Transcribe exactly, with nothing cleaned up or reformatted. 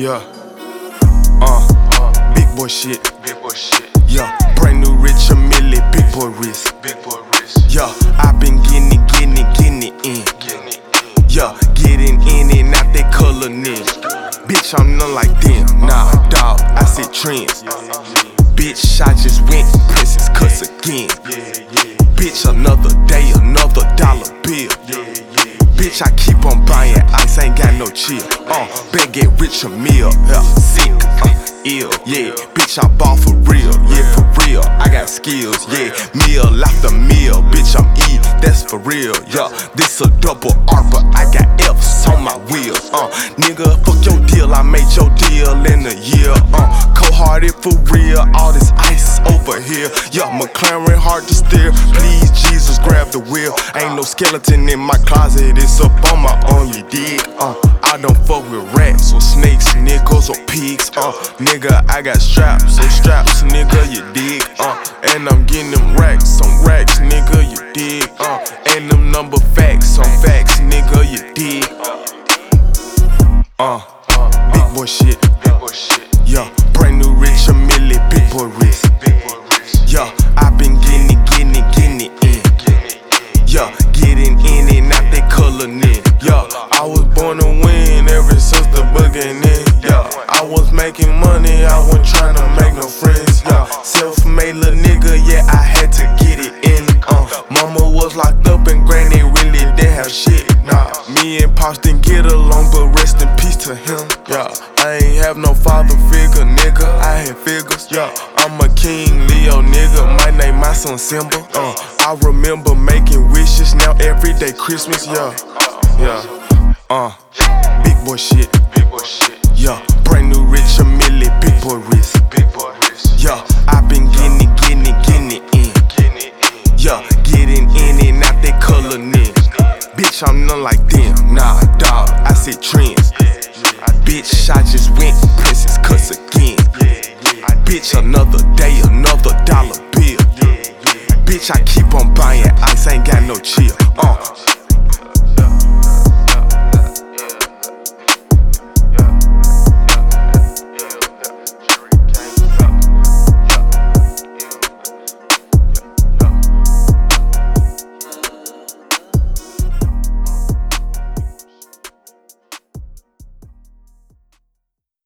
Yeah. Uh, big boy shit. Big boy shit. Yeah. Brand new rich a milli, big boy wrist. Big boy wrist. Yeah. I been getting it, getting it, getting it in. Getting it in. Yeah. Getting in and out that color nigga. Bitch, I'm none like them. Nah, dawg, I set trends. Bitch, I just went princess cuts again. Yeah, yeah. Bitch, another day, another dollar bill. Yeah, yeah. Bitch, I keep on buying ice, ain't got no chill. Uh, bet get rich a meal. Yeah, sick, uh, ill. Yeah, bitch, I ball for real. Yeah, for real. I got skills. Yeah, meal after meal. Bitch, I'm E. That's for real. Yeah, this a double R, but I got F's on my wheels. Uh, nigga, fuck your deal. I made your deal in a year. Uh, cold-hearted for real. All this ice over here. Yeah, McLaren hard to steer. Please, Jesus, grab the wheel. Ain't no skeleton in my closet. It's up on my arm, you dig? Uh, I don't fuck with rats or snakes, niggas or pigs. Uh, nigga, I got straps, so straps, nigga, you dig? Uh, and I'm getting them racks, some racks, nigga, you dig? Uh, and them number facts, some facts, nigga, you dig? Uh, big boy shit. Big boy shit. Yeah, brand new rich a milli, big boy wrist. Big boy wrist. Yeah, I been getting it, getting it, getting it in. Getting it in. Yeah, getting in and out that color nigga. Yeah, I was born to win ever since the beginning. Yeah, I was making money, I wasn't trying to make no friends. Yeah, self-made little nigga, yeah, I had to get it in. Uh, mama was locked up and granny really didn't have shit. Nah, me and Pops didn't get along, but rest in peace to him. Yeah, I ain't have no father figure, nigga, I had figures. Yeah, I'm a King Leo nigga, my name my son Simba. Uh, I remember making wishes, now every day Christmas. Yeah, yeah, uh, big boy shit. Big boy shit. Yeah, brand new rich a milli, big boy wrist. Big boy wrist. Yeah, I been getting it, getting it, getting it in. Getting it in. Yeah, getting in and out that color nigga. Bitch, I'm none like them. Nah, dawg, I set trends. Bitch, I just went